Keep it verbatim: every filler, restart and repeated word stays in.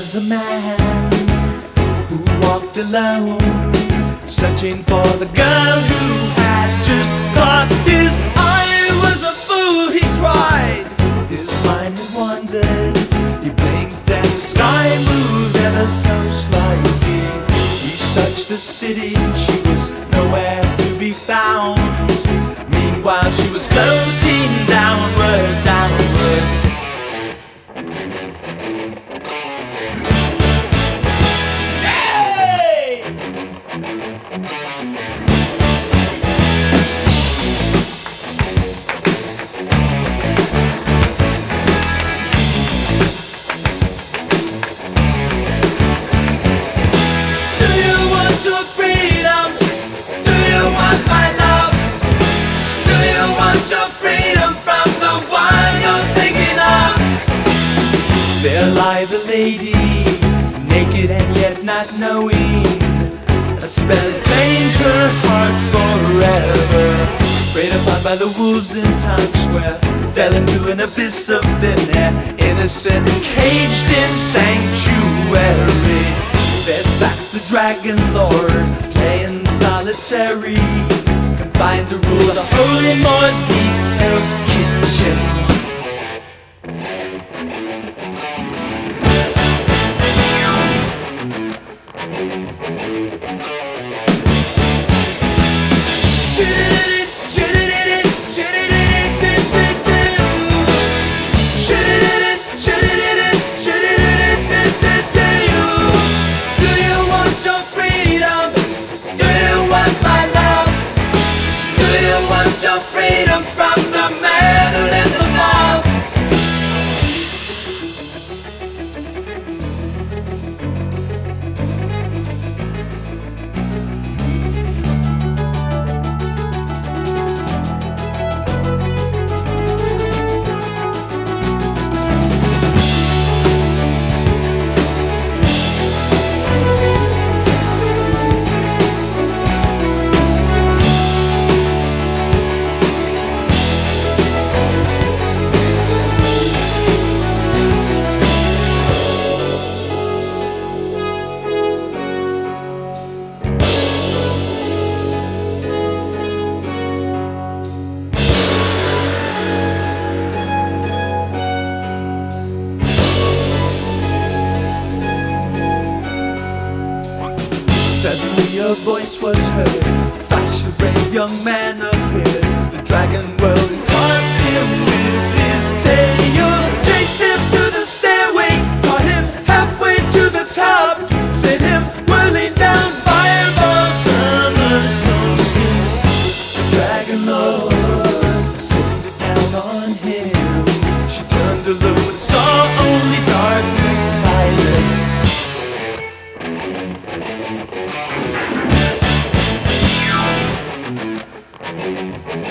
was a man who walked alone, searching for the girl who had just caught his eye. It was a fool, he cried. His mind had wandered. He blinked and the sky moved ever so slightly. He searched the city, she was nowhere to be found. Meanwhile she was floating downward, downward. There lie the lady, naked and yet not knowing. A spell claimed her heart forever. Preyed upon by the wolves in Times Square, fell into an abyss of thin air. Innocent, caged in sanctuary. There sat the Dragon Lord, playing solitary, confined to rule the holy Moors 'neath Hell's kitchen. Your freedom from the man who lives above. Suddenly a voice was heard. Fast the brave young man appeared. The dragon world carved him with his tail. Chased him to the stairway, caught him halfway to the top. Sent him whirling down fireball summer solstice. The dragon lord sent it down on him. She turned to look but saw only darkness, silence. Thank you.